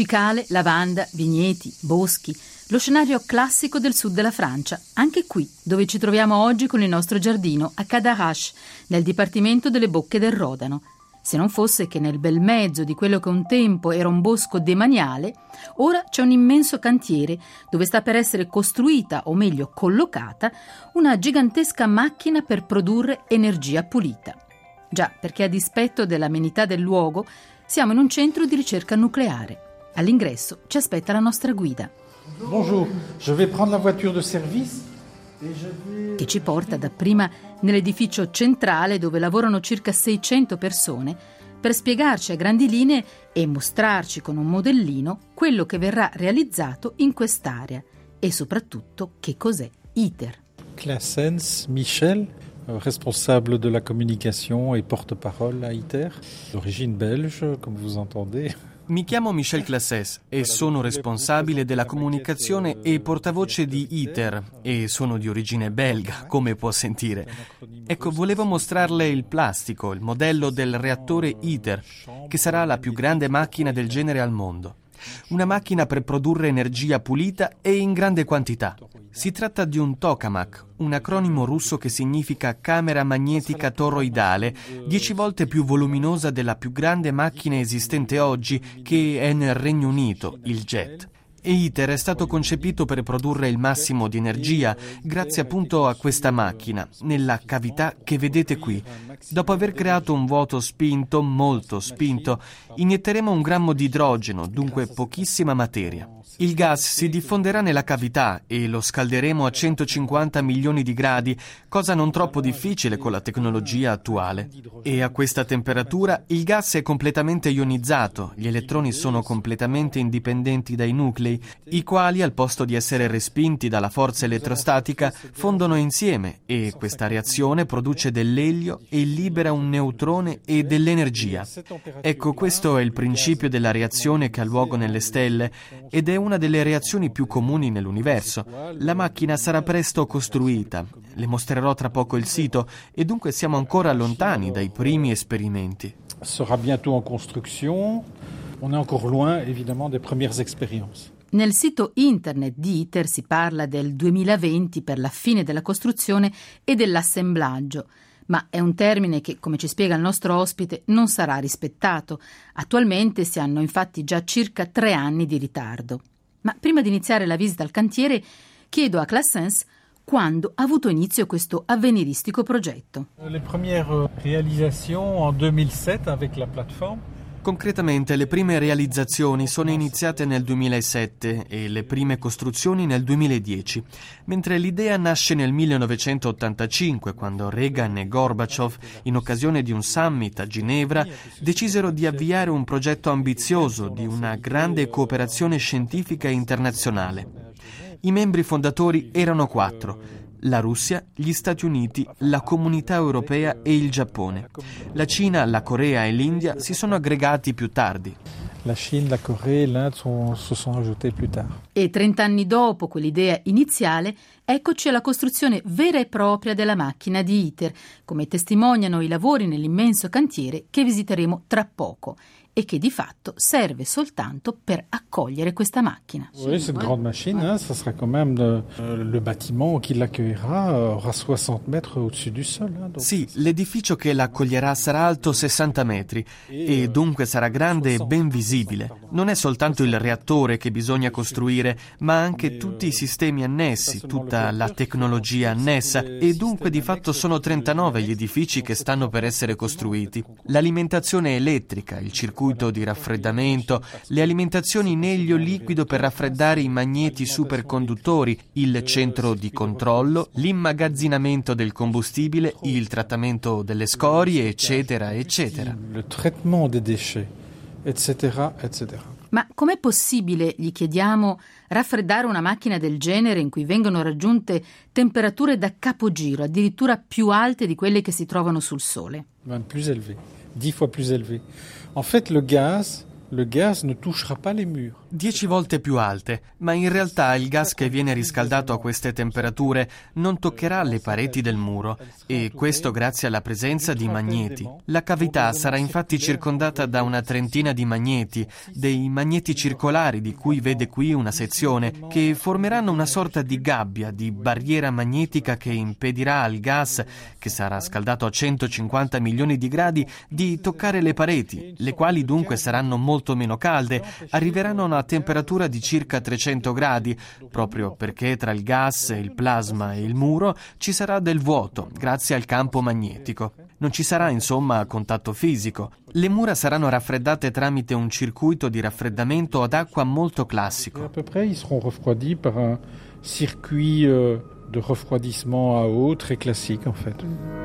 Cicale, lavanda, vigneti, boschi, lo scenario classico del sud della Francia, anche qui dove ci troviamo oggi con il nostro giardino a Cadarache, nel dipartimento delle Bocche del Rodano. Se non fosse che nel bel mezzo di quello che un tempo era un bosco demaniale, ora c'è un immenso cantiere dove sta per essere costruita, o meglio collocata, una gigantesca macchina per produrre energia pulita. Già, perché a dispetto dell'amenità del luogo, siamo in un centro di ricerca nucleare. All'ingresso ci aspetta la nostra guida. Bonjour, je vais prendre la voiture de service. Che ci porta dapprima nell'edificio centrale dove lavorano circa 600 persone per spiegarci a grandi linee e mostrarci con un modellino quello che verrà realizzato in quest'area e soprattutto che cos'è ITER. Claessens Michel, responsable de la communication et porte-parole à ITER, d'origine belge, comme vous entendez. Mi chiamo Michel Claessens e sono responsabile della comunicazione e portavoce di ITER e sono di origine belga, come può sentire. Ecco, volevo mostrarle il plastico, il modello del reattore ITER, che sarà la più grande macchina del genere al mondo. Una macchina per produrre energia pulita e in grande quantità. Si tratta di un tokamak, un acronimo russo che significa camera magnetica toroidale, 10 volte più voluminosa della più grande macchina esistente oggi, che è nel Regno Unito, il JET. E ITER è stato concepito per produrre il massimo di energia grazie appunto a questa macchina, nella cavità che vedete qui. Dopo aver creato un vuoto spinto, molto spinto, inietteremo 1 grammo di idrogeno, dunque pochissima materia. Il gas si diffonderà nella cavità e lo scalderemo a 150 milioni di gradi, cosa non troppo difficile con la tecnologia attuale. E a questa temperatura il gas è completamente ionizzato, gli elettroni sono completamente indipendenti dai nuclei, i quali al posto di essere respinti dalla forza elettrostatica fondono insieme e questa reazione produce dell'elio e libera un neutrone e dell'energia. Ecco, questo è il principio della reazione che ha luogo nelle stelle ed è una delle reazioni più comuni nell'universo. La macchina sarà presto costruita, le mostrerò tra poco il sito e dunque siamo ancora lontani dai primi esperimenti. Sera bientôt en construction. On est encore loin évidemment des premières expériences. Nel sito internet di ITER si parla del 2020 per la fine della costruzione e dell'assemblaggio, ma è un termine che, come ci spiega il nostro ospite, non sarà rispettato. Attualmente si hanno infatti già circa 3 anni di ritardo. Ma prima di iniziare la visita al cantiere, chiedo a Claessens quando ha avuto inizio questo avveniristico progetto. Le premières réalisations en 2007 avec la plateforme. Concretamente le prime realizzazioni sono iniziate nel 2007 e le prime costruzioni nel 2010, mentre l'idea nasce nel 1985 quando Reagan e Gorbaciov, in occasione di un summit a Ginevra, decisero di avviare un progetto ambizioso di una grande cooperazione scientifica internazionale. I membri fondatori erano 4. La Russia, gli Stati Uniti, la Comunità Europea e il Giappone. La Cina, la Corea e l'India si sono aggregati più tardi. La Cina, la Corea e l'Inde se sono aggiunte più tardi. E 30 anni dopo quell'idea iniziale, eccoci alla costruzione vera e propria della macchina di ITER, come testimoniano i lavori nell'immenso cantiere che visiteremo tra poco e che di fatto serve soltanto per accogliere questa macchina. Oui, cette grande machine, ça sera quand même le bâtiment qui l'accueillera aura 60 mètres au-dessus du sol. Sì, l'edificio che l'accoglierà sarà alto 60 metri e dunque sarà grande e ben visibile. Non è soltanto il reattore che bisogna costruire, ma anche tutti i sistemi annessi, tutta la tecnologia annessa e dunque di fatto sono 39 gli edifici che stanno per essere costruiti. L'alimentazione elettrica, il circuito di raffreddamento, le alimentazioni in elio liquido per raffreddare i magneti superconduttori, il centro di controllo, l'immagazzinamento del combustibile, il trattamento delle scorie, eccetera, eccetera. Il traitement des déchets, eccetera, eccetera. Ma com'è possibile, gli chiediamo, raffreddare una macchina del genere in cui vengono raggiunte temperature da capogiro, addirittura più alte di quelle che si trovano sul Sole? Même plus élevé, 10 fois plus élevé. En fait, le gaz ne touchera pas les murs. 10 volte più alte, ma in realtà il gas che viene riscaldato a queste temperature non toccherà le pareti del muro, e questo grazie alla presenza di magneti. La cavità sarà infatti circondata da una trentina di magneti, dei magneti circolari di cui vede qui una sezione, che formeranno una sorta di gabbia, di barriera magnetica che impedirà al gas, che sarà scaldato a 150 milioni di gradi, di toccare le pareti, le quali dunque saranno molto meno calde, arriveranno a una temperatura di circa 300 gradi, proprio perché tra il gas, il plasma e il muro ci sarà del vuoto, grazie al campo magnetico. Non ci sarà insomma contatto fisico. Le mura saranno raffreddate tramite un circuito di raffreddamento ad acqua molto classico. À peu près, ils seront refroidis par un circuit de refroidissement à eau très classique en fait.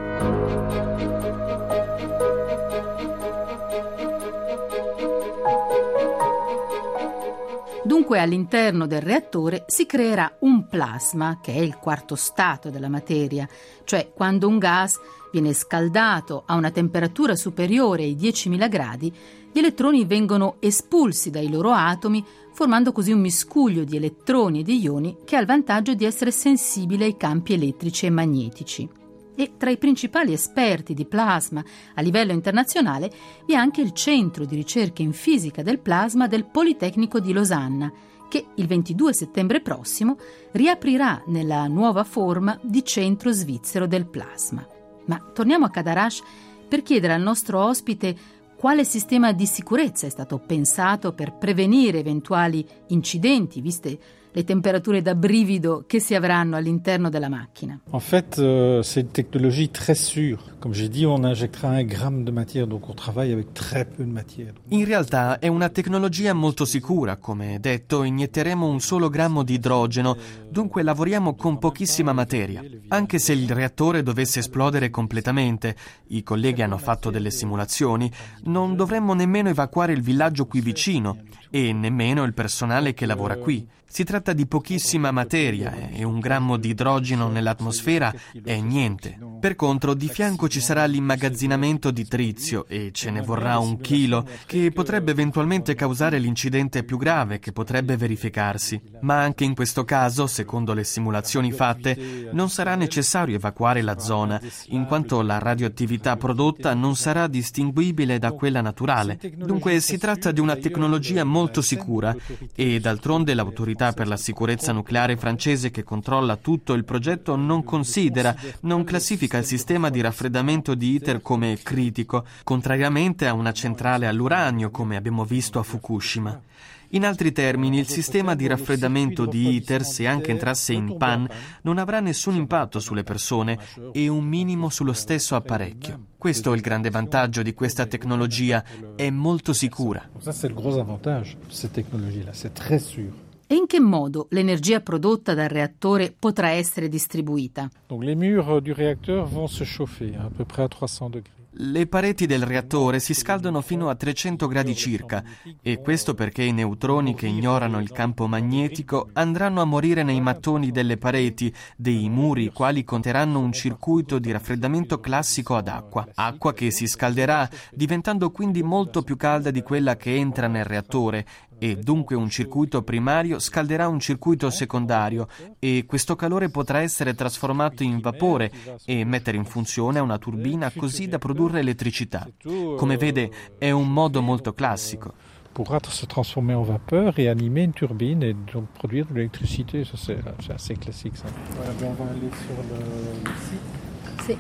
Dunque all'interno del reattore si creerà un plasma, che è il quarto stato della materia, cioè quando un gas viene scaldato a una temperatura superiore ai 10.000 gradi, gli elettroni vengono espulsi dai loro atomi, formando così un miscuglio di elettroni e di ioni che ha il vantaggio di essere sensibile ai campi elettrici e magnetici. E tra i principali esperti di plasma a livello internazionale vi è anche il Centro di ricerche in fisica del plasma del Politecnico di Losanna, che il 22 settembre prossimo riaprirà nella nuova forma di Centro Svizzero del Plasma. Ma torniamo a Cadarache per chiedere al nostro ospite quale sistema di sicurezza è stato pensato per prevenire eventuali incidenti, viste le temperature da brivido che si avranno all'interno della macchina. En fait, c'est une technologie très sûre. Comme j'ai dit, on injectera 1 gramme de matière, donc on travaille avec très peu de matière. In realtà è una tecnologia molto sicura, come detto, inietteremo un solo grammo di idrogeno, dunque lavoriamo con pochissima materia. Anche se il reattore dovesse esplodere completamente, i colleghi hanno fatto delle simulazioni, non dovremmo nemmeno evacuare il villaggio qui vicino e nemmeno il personale che lavora qui. Si tratta di pochissima materia e 1 grammo di idrogeno nell'atmosfera è niente. Per contro, di fianco ci sarà l'immagazzinamento di trizio e ce ne vorrà 1 chilo, che potrebbe eventualmente causare l'incidente più grave che potrebbe verificarsi. Ma anche in questo caso, secondo le simulazioni fatte, non sarà necessario evacuare la zona, in quanto la radioattività prodotta non sarà distinguibile da quella naturale. Dunque si tratta di una tecnologia molto sicura e d'altronde l'autorità per la sicurezza nucleare francese che controlla tutto il progetto non classifica il sistema di raffreddamento di ITER come critico, contrariamente a una centrale all'uranio come abbiamo visto a Fukushima. In altri termini, il sistema di raffreddamento di ITER, se anche entrasse in panne, non avrà nessun impatto sulle persone e un minimo sullo stesso apparecchio. Questo è il grande vantaggio di questa tecnologia, è molto sicura. Ça c'est le gros avantage de cette technologie-là, c'est très sûr. E in che modo l'energia prodotta dal reattore potrà essere distribuita? Donc les murs du réacteur vont se chauffer à peu près à 300 degrés. Le pareti del reattore si scaldano fino a 300 gradi circa, e questo perché i neutroni che ignorano il campo magnetico andranno a morire nei mattoni delle pareti, dei muri, i quali conterranno un circuito di raffreddamento classico ad acqua. Acqua che si scalderà, diventando quindi molto più calda di quella che entra nel reattore, e dunque un circuito primario scalderà un circuito secondario e questo calore potrà essere trasformato in vapore e mettere in funzione una turbina così da produrre elettricità. Come vede, è un modo molto classico. Pourra se trasformer en vapeur et animer une turbine et donc produire de l'électricité. Ça c'est assez classique ça. Voilà, on va aller sur le site. Sì.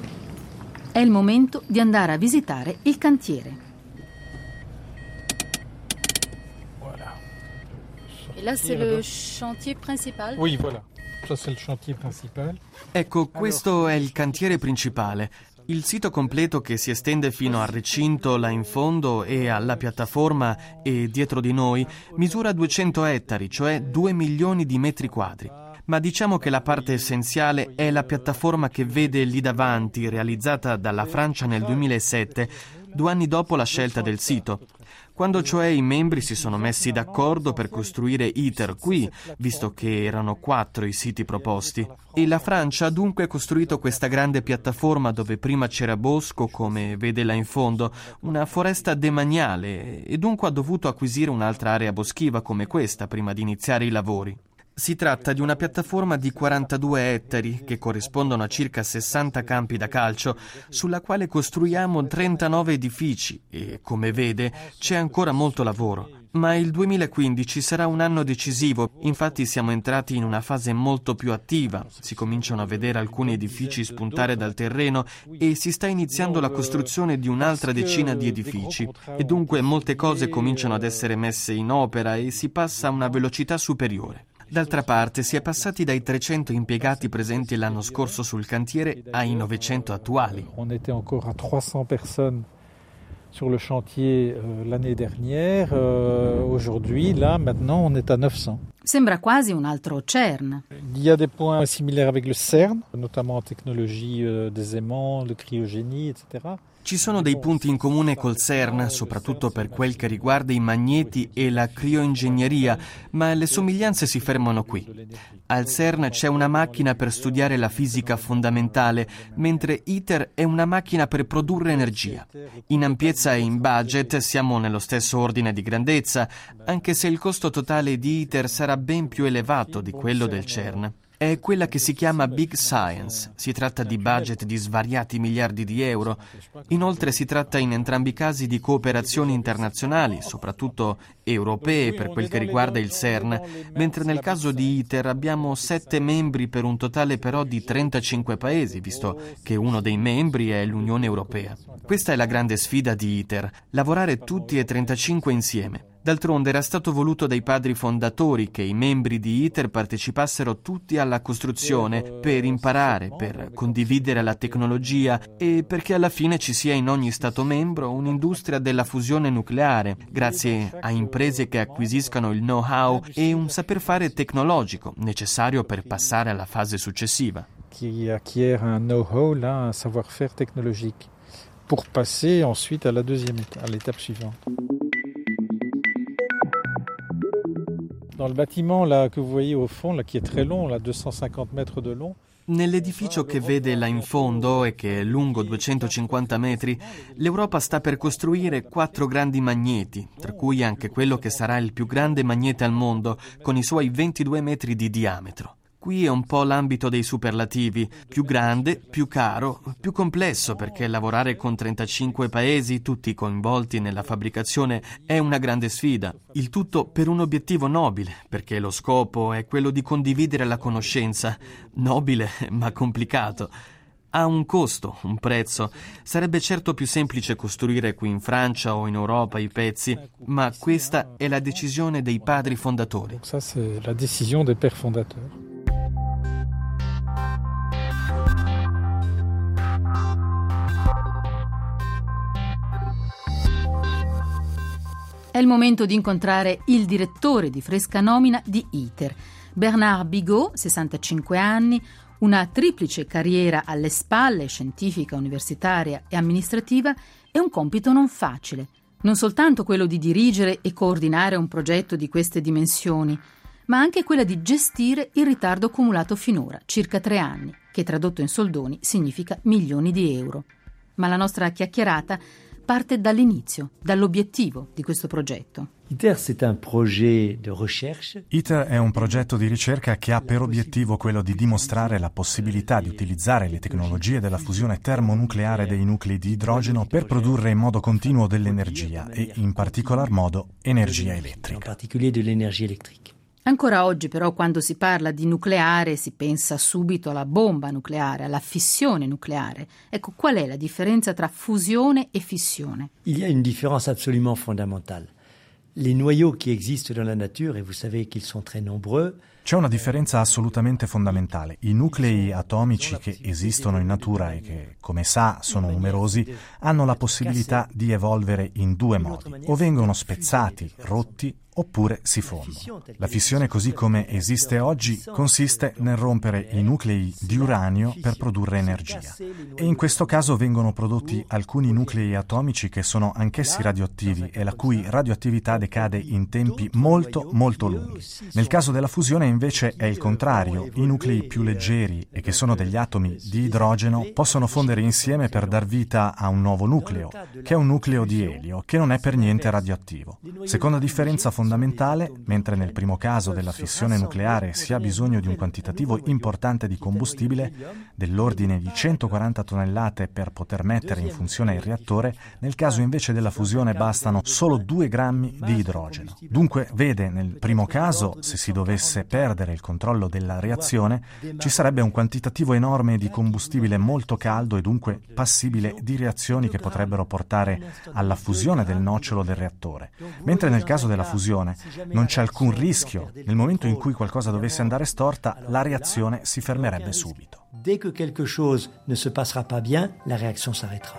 È il momento di andare a visitare il cantiere. Et là, c'est le chantier principal? Oui, voilà. Ça, c'est le chantier principal. Ecco, questo è il cantiere principale. Il sito completo che si estende fino al recinto là in fondo e alla piattaforma e dietro di noi misura 200 ettari, cioè 2 milioni di metri quadri. Ma diciamo che la parte essenziale è la piattaforma che vede lì davanti, realizzata dalla Francia nel 2007, 2 anni dopo la scelta del sito. Quando cioè i membri si sono messi d'accordo per costruire ITER qui, visto che erano 4 i siti proposti. E la Francia ha dunque costruito questa grande piattaforma dove prima c'era bosco, come vede là in fondo, una foresta demaniale, e dunque ha dovuto acquisire un'altra area boschiva come questa prima di iniziare i lavori. Si tratta di una piattaforma di 42 ettari, che corrispondono a circa 60 campi da calcio, sulla quale costruiamo 39 edifici e, come vede, c'è ancora molto lavoro. Ma il 2015 sarà un anno decisivo, infatti siamo entrati in una fase molto più attiva, si cominciano a vedere alcuni edifici spuntare dal terreno e si sta iniziando la costruzione di un'altra decina di edifici e dunque molte cose cominciano ad essere messe in opera e si passa a una velocità superiore. D'altra parte si è passati dai 300 impiegati presenti l'anno scorso sul cantiere ai 900 attuali. On était encore à 300 personnes sur le chantier l'année dernière. Aujourd'hui, là, maintenant, on est à 900. Sembra quasi un altro CERN. Il y a des points similaires avec le CERN, notamment en technologie des aimants, de cryogénie, etc. Ci sono dei punti in comune col CERN, soprattutto per quel che riguarda i magneti e la crioingegneria, ma le somiglianze si fermano qui. Al CERN c'è una macchina per studiare la fisica fondamentale, mentre ITER è una macchina per produrre energia. In ampiezza e in budget siamo nello stesso ordine di grandezza, anche se il costo totale di ITER sarà ben più elevato di quello del CERN. È quella che si chiama Big Science. Si tratta di budget di svariati miliardi di euro. Inoltre si tratta in entrambi i casi di cooperazioni internazionali, soprattutto europee per quel che riguarda il CERN, mentre nel caso di ITER abbiamo 7 membri per un totale però di 35 paesi, visto che uno dei membri è l'Unione Europea. Questa è la grande sfida di ITER, lavorare tutti e 35 insieme. D'altronde era stato voluto dai padri fondatori che i membri di ITER partecipassero tutti alla costruzione per imparare, per condividere la tecnologia e perché alla fine ci sia in ogni Stato membro un'industria della fusione nucleare, grazie a imprese che acquisiscano il know-how e un saper fare tecnologico necessario per passare alla fase successiva. Qui acquiert un know-how, là, un savoir-faire technologique, pour passer ensuite à la à l'étape suivante. Dans le bâtiment là, que vous voyez au fond, là, qui est très long, là, 250 mètres de long. Nell'edificio che vede là in fondo e che è lungo 250 metri, l'Europa sta per costruire 4 grandi magneti, tra cui anche quello che sarà il più grande magnete al mondo, con i suoi 22 metri di diametro. Qui è un po' l'ambito dei superlativi, più grande, più caro, più complesso, perché lavorare con 35 paesi, tutti coinvolti nella fabbricazione, è una grande sfida. Il tutto per un obiettivo nobile, perché lo scopo è quello di condividere la conoscenza, nobile ma complicato. Ha un costo, un prezzo. Sarebbe certo più semplice costruire qui in Francia o in Europa i pezzi, ma questa è la decisione dei padri fondatori. Ça c'est la décision des pères fondateurs. È il momento di incontrare il direttore di fresca nomina di ITER, Bernard Bigot, 65 anni, una triplice carriera alle spalle, scientifica, universitaria e amministrativa, e un compito non facile. Non soltanto quello di dirigere e coordinare un progetto di queste dimensioni, ma anche quella di gestire il ritardo accumulato finora, circa 3 anni, che tradotto in soldoni significa milioni di euro. Ma la nostra chiacchierata parte dall'inizio, dall'obiettivo di questo progetto. ITER è un progetto di ricerca che ha per obiettivo quello di dimostrare la possibilità di utilizzare le tecnologie della fusione termonucleare dei nuclei di idrogeno per produrre in modo continuo dell'energia e, in particolar modo, energia elettrica. Ancora oggi però quando si parla di nucleare si pensa subito alla bomba nucleare, alla fissione nucleare. Ecco, qual è la differenza tra fusione e fissione? Il y a une différence absolument fondamentale. Les noyaux qui existent dans la nature, et vous savez qu'ils sont très nombreux, C'è una differenza assolutamente fondamentale. I nuclei atomici che esistono in natura e che, come sa, sono numerosi, hanno la possibilità di evolvere in due modi: o vengono spezzati, rotti, oppure si fondono. La fissione, così come esiste oggi, consiste nel rompere i nuclei di uranio per produrre energia. E in questo caso vengono prodotti alcuni nuclei atomici che sono anch'essi radioattivi e la cui radioattività decade in tempi molto, molto lunghi. Nel caso della fusione invece è il contrario. I nuclei più leggeri e che sono degli atomi di idrogeno possono fondere insieme per dar vita a un nuovo nucleo, che è un nucleo di elio, che non è per niente radioattivo. Seconda differenza fondamentale, mentre nel primo caso della fissione nucleare si ha bisogno di un quantitativo importante di combustibile, dell'ordine di 140 tonnellate per poter mettere in funzione il reattore, nel caso invece della fusione bastano solo 2 grammi di idrogeno. Dunque, vede, nel primo caso, se si dovesse perdere il controllo della reazione, ci sarebbe un quantitativo enorme di combustibile molto caldo e dunque passibile di reazioni che potrebbero portare alla fusione del nocciolo del reattore. Mentre nel caso della fusione non c'è alcun rischio. Nel momento in cui qualcosa dovesse andare storta, la reazione si fermerebbe subito. Dès que quelque chose ne se passera pas bien, la réaction s'arrêtera.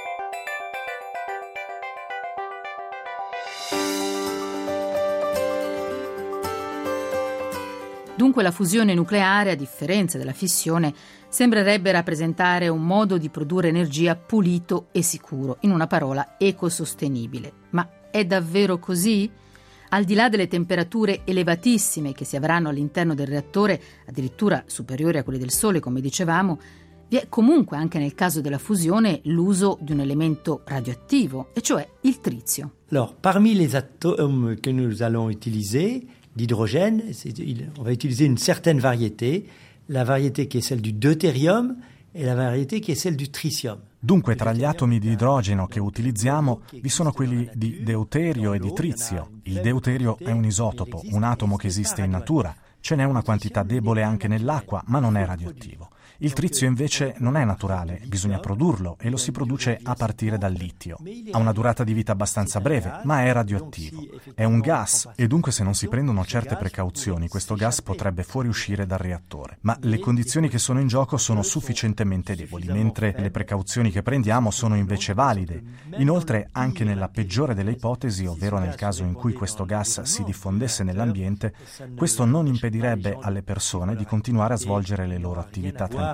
Dunque la fusione nucleare, a differenza della fissione, sembrerebbe rappresentare un modo di produrre energia pulito e sicuro, in una parola ecosostenibile. Ma è davvero così? Al di là delle temperature elevatissime che si avranno all'interno del reattore, addirittura superiori a quelle del Sole, come dicevamo, vi è comunque anche nel caso della fusione l'uso di un elemento radioattivo, e cioè il trizio. Alors, parmi les atomes que nous allons utiliser, d'hydrogène, on va utiliser une certaine variété, la variété qui est celle du deutérium e la variété qui est celle du tritium. Dunque, tra gli atomi di idrogeno che utilizziamo vi sono quelli di deuterio e di trizio. Il deuterio è un isotopo, un atomo che esiste in natura. Ce n'è una quantità debole anche nell'acqua, ma non è radioattivo. Il trizio invece non è naturale, bisogna produrlo e lo si produce a partire dal litio. Ha una durata di vita abbastanza breve, ma è radioattivo. È un gas e dunque se non si prendono certe precauzioni, questo gas potrebbe fuoriuscire dal reattore. Ma le condizioni che sono in gioco sono sufficientemente deboli, mentre le precauzioni che prendiamo sono invece valide. Inoltre, anche nella peggiore delle ipotesi, ovvero nel caso in cui questo gas si diffondesse nell'ambiente, questo non impedirebbe alle persone di continuare a svolgere le loro attività tranquillamente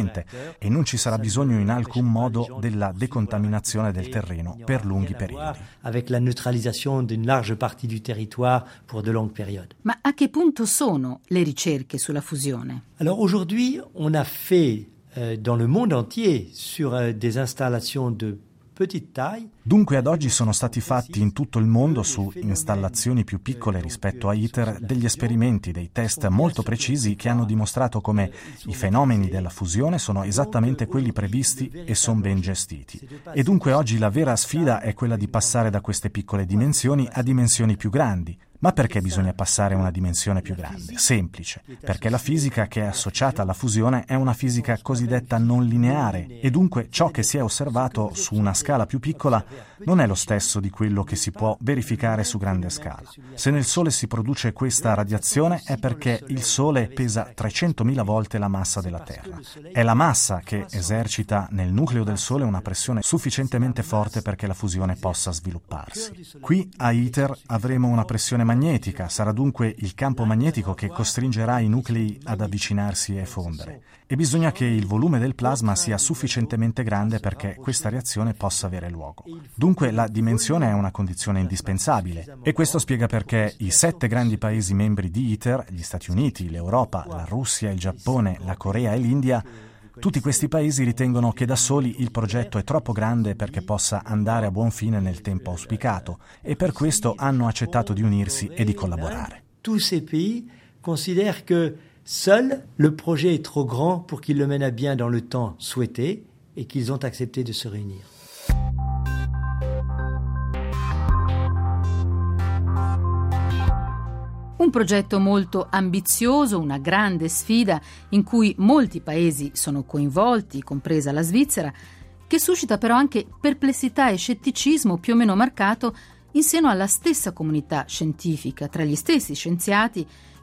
e non ci sarà bisogno in alcun modo della decontaminazione del terreno per lunghi periodi. Avec la neutralisation d'une large partie du territoire pour de longues périodes. Ma a che punto sono le ricerche sulla fusione? Alors aujourd'hui, on a fait dans le monde entier sur des installations de petite taille. Dunque ad oggi sono stati fatti in tutto il mondo, su installazioni più piccole rispetto a ITER, degli esperimenti, dei test molto precisi che hanno dimostrato come i fenomeni della fusione sono esattamente quelli previsti e sono ben gestiti. E dunque oggi la vera sfida è quella di passare da queste piccole dimensioni a dimensioni più grandi. Ma perché bisogna passare a una dimensione più grande? Semplice, perché la fisica che è associata alla fusione è una fisica cosiddetta non lineare e dunque ciò che si è osservato su una scala più piccola non è lo stesso di quello che si può verificare su grande scala. Se nel Sole si produce questa radiazione è perché il Sole pesa 300.000 volte la massa della Terra. È la massa che esercita nel nucleo del Sole una pressione sufficientemente forte perché la fusione possa svilupparsi. Qui a ITER avremo una pressione magnetica, sarà dunque il campo magnetico che costringerà i nuclei ad avvicinarsi e fondere. E bisogna che il volume del plasma sia sufficientemente grande perché questa reazione possa avere luogo. Dunque la dimensione è una condizione indispensabile e questo spiega perché i 7 grandi paesi membri di ITER, gli Stati Uniti, l'Europa, la Russia, il Giappone, la Corea e l'India, tutti questi paesi ritengono che da soli il progetto è troppo grande perché possa andare a buon fine nel tempo auspicato e per questo hanno accettato di unirsi e di collaborare. Tous ces pays considèrent que seul le projet est trop grand pour qu'ils le mènent à bien dans le temps souhaité et qu'ils ont accepté de se réunir. Un progetto molto ambizioso, una grande sfida in cui molti paesi sono coinvolti, compresa la Svizzera, che suscita però anche perplessità e scetticismo più o meno marcato in seno alla stessa comunità scientifica, tra gli stessi scienziati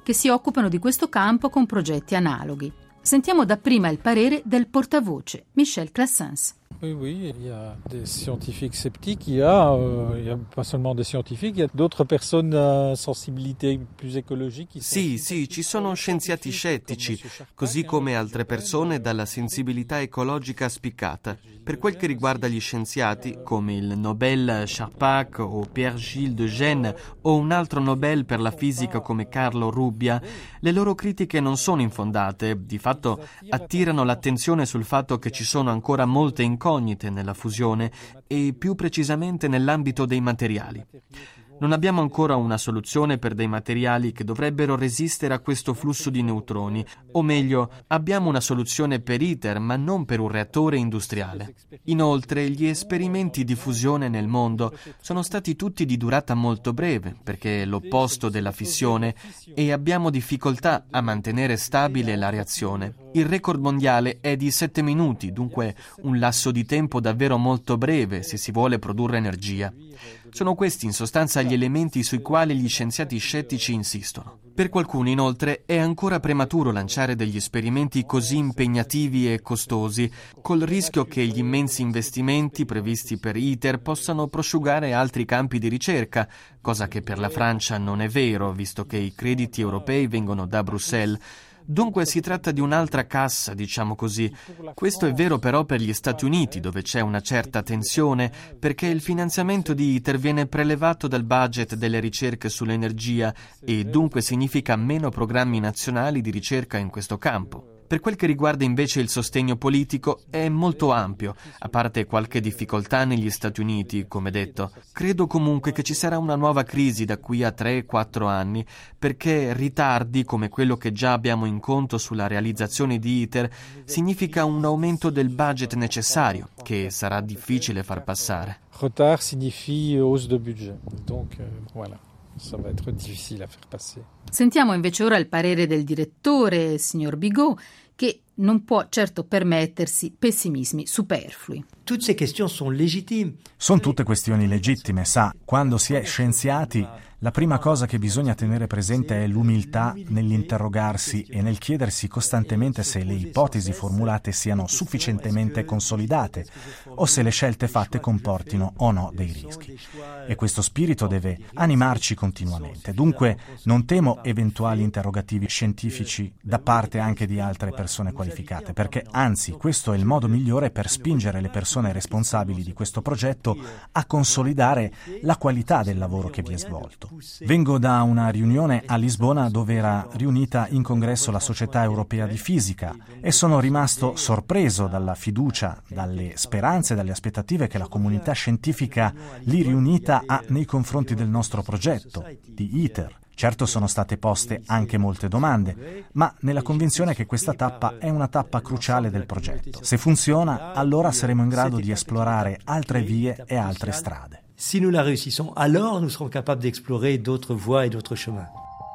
che si occupano di questo campo con progetti analoghi. Sentiamo dapprima il parere del portavoce, Michel Claessens. Oui, il y a des scientifiques sceptiques, il y a pas seulement des scientifiques, il y a d'autres personnes à sensibilité plus écologique. Sì, ci sono scienziati scettici, così come altre persone dalla sensibilità ecologica spiccata. Per quel che riguarda gli scienziati, come il Nobel Charpak o Pierre-Gilles de Gennes o un altro Nobel per la fisica come Carlo Rubbia, le loro critiche non sono infondate, di fatto attirano l'attenzione sul fatto che ci sono ancora molte incognite nella fusione e più precisamente nell'ambito dei materiali. Non abbiamo ancora una soluzione per dei materiali che dovrebbero resistere a questo flusso di neutroni, o meglio, abbiamo una soluzione per ITER, ma non per un reattore industriale. Inoltre, gli esperimenti di fusione nel mondo sono stati tutti di durata molto breve, perché è l'opposto della fissione, e abbiamo difficoltà a mantenere stabile la reazione. Il record mondiale è di 7 minuti, dunque un lasso di tempo davvero molto breve se si vuole produrre energia. Sono questi in sostanza gli elementi sui quali gli scienziati scettici insistono. Per qualcuno, inoltre, è ancora prematuro lanciare degli esperimenti così impegnativi e costosi, col rischio che gli immensi investimenti previsti per ITER possano prosciugare altri campi di ricerca, cosa che per la Francia non è vero, visto che i crediti europei vengono da Bruxelles. Dunque si tratta di un'altra cassa, diciamo così. Questo è vero però per gli Stati Uniti, dove c'è una certa tensione, perché il finanziamento di ITER viene prelevato dal budget delle ricerche sull'energia e dunque significa meno programmi nazionali di ricerca in questo campo. Per quel che riguarda invece il sostegno politico è molto ampio, a parte qualche difficoltà negli Stati Uniti, come detto. Credo comunque che ci sarà una nuova crisi da qui a 3-4 anni, perché ritardi come quello che già abbiamo in conto sulla realizzazione di ITER significa un aumento del budget necessario, che sarà difficile far passare. Retard signifie hausse de budget, donc voilà. Ça va être difficile à faire passer. Sentiamo invece ora il parere del direttore, signor Bigot, che non può certo permettersi pessimismi superflui. Toutes ces questions sont légitimes. Sono tutte questioni legittime, sa, quando si è scienziati la prima cosa che bisogna tenere presente è l'umiltà nell'interrogarsi e nel chiedersi costantemente se le ipotesi formulate siano sufficientemente consolidate o se le scelte fatte comportino o no dei rischi. E questo spirito deve animarci continuamente. Dunque non temo eventuali interrogativi scientifici da parte anche di altre persone qualificate, perché anzi questo è il modo migliore per spingere le persone responsabili di questo progetto a consolidare la qualità del lavoro che vi è svolto. Vengo da una riunione a Lisbona dove era riunita in congresso la Società Europea di Fisica e sono rimasto sorpreso dalla fiducia, dalle speranze, dalle aspettative che la comunità scientifica lì riunita ha nei confronti del nostro progetto di ITER. Certo sono state poste anche molte domande, ma nella convinzione che questa tappa è una tappa cruciale del progetto. Se funziona, allora saremo in grado di esplorare altre vie e altre strade. Si nous la réussissons, alors nous serons capables d'explorer d'autres voies et d'autres chemins.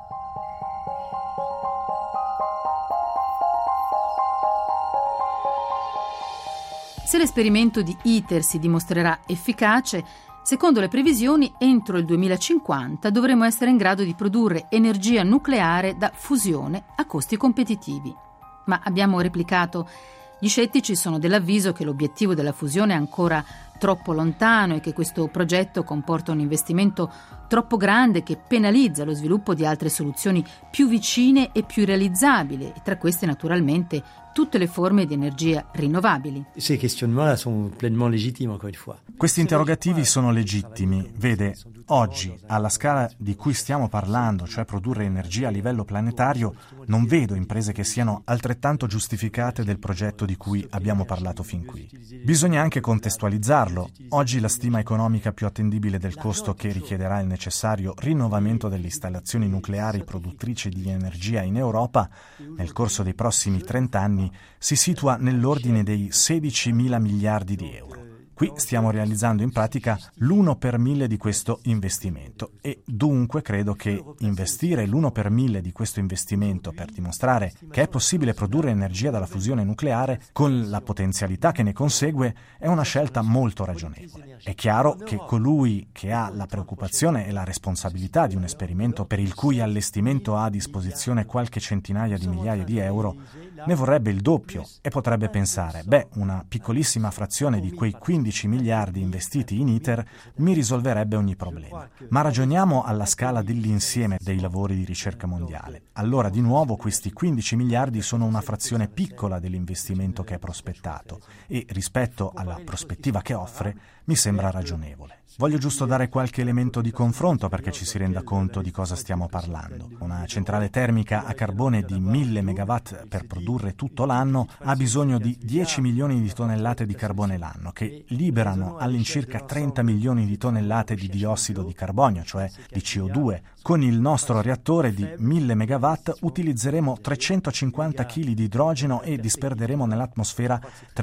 Se l'esperimento di ITER si dimostrerà efficace, secondo le previsioni, entro il 2050 dovremo essere in grado di produrre energia nucleare da fusione a costi competitivi. Ma abbiamo replicato, gli scettici sono dell'avviso che l'obiettivo della fusione è ancora troppo lontano e che questo progetto comporta un investimento troppo grande che penalizza lo sviluppo di altre soluzioni più vicine e più realizzabili, e tra queste naturalmente tutte le forme di energia rinnovabili. Ces questionnements-là sont pleinement légitimes, encore une fois. Questi interrogativi sono legittimi. Vede, oggi, alla scala di cui stiamo parlando, cioè produrre energia a livello planetario, non vedo imprese che siano altrettanto giustificate del progetto di cui abbiamo parlato fin qui. Bisogna anche contestualizzarlo. Oggi la stima economica più attendibile del costo che richiederà il necessario rinnovamento delle installazioni nucleari produttrici di energia in Europa nel corso dei prossimi 30 anni si situa nell'ordine dei 16.000 miliardi di euro. Qui stiamo realizzando in pratica l'1 per 1000 di questo investimento e dunque credo che investire l'1 per 1000 di questo investimento per dimostrare che è possibile produrre energia dalla fusione nucleare con la potenzialità che ne consegue è una scelta molto ragionevole. È chiaro che colui che ha la preoccupazione e la responsabilità di un esperimento per il cui allestimento ha a disposizione qualche centinaia di migliaia di euro ne vorrebbe il doppio e potrebbe pensare, una piccolissima frazione di quei 15 miliardi investiti in ITER mi risolverebbe ogni problema. Ma ragioniamo alla scala dell'insieme dei lavori di ricerca mondiale. Allora, di nuovo, questi 15 miliardi sono una frazione piccola dell'investimento che è prospettato e, rispetto alla prospettiva che offre, mi sembra ragionevole. Voglio giusto dare qualche elemento di confronto perché ci si renda conto di cosa stiamo parlando. Una centrale termica a carbone di 1000 megawatt per produrre tutto l'anno ha bisogno di 10 milioni di tonnellate di carbone l'anno, che liberano all'incirca 30 milioni di tonnellate di diossido di carbonio, cioè di CO2. Con il nostro reattore di 1000 megawatt utilizzeremo 350 kg di idrogeno e disperderemo nell'atmosfera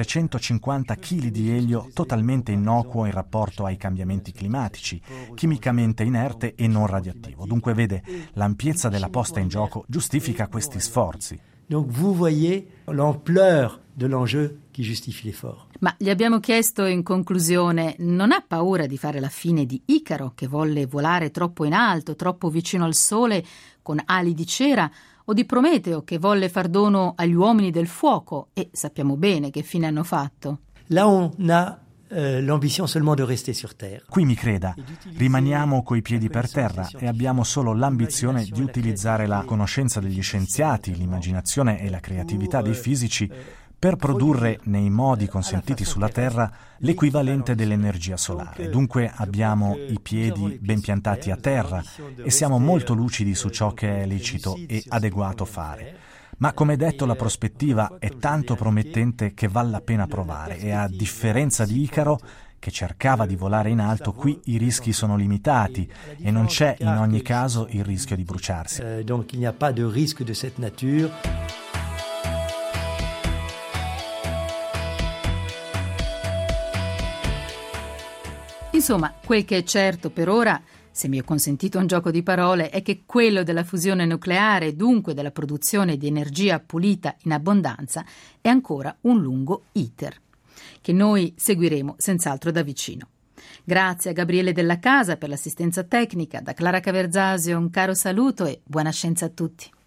350 kg di elio totalmente innocuo in rapporto ai cambiamenti climatici, chimicamente inerte e non radioattivo. Dunque vede, l'ampiezza della posta in gioco giustifica questi sforzi. Donc vous voyez l'ampleur de l'enjeu qui justifie l'effort. Ma gli abbiamo chiesto in conclusione, non ha paura di fare la fine di Icaro, che volle volare troppo in alto, troppo vicino al Sole, con ali di cera, o di Prometeo, che volle far dono agli uomini del fuoco, e sappiamo bene che fine hanno fatto? Là on a l'ambition seulement de rester sur terre. Qui mi creda, rimaniamo coi piedi per terra e abbiamo solo l'ambizione di utilizzare la conoscenza degli scienziati, l'immaginazione e la creatività dei fisici per produrre nei modi consentiti sulla Terra l'equivalente dell'energia solare. Dunque abbiamo i piedi ben piantati a terra e siamo molto lucidi su ciò che è lecito e adeguato fare. Ma come detto, la prospettiva è tanto promettente che vale la pena provare e a differenza di Icaro, che cercava di volare in alto, qui i rischi sono limitati e non c'è in ogni caso il rischio di bruciarsi. Donc il n'y a pas de risque de cette nature. Insomma, quel che è certo per ora, se mi è consentito un gioco di parole, è che quello della fusione nucleare e dunque della produzione di energia pulita in abbondanza è ancora un lungo iter, che noi seguiremo senz'altro da vicino. Grazie a Gabriele Della Casa per l'assistenza tecnica, da Clara Caverzasio un caro saluto e buona scienza a tutti.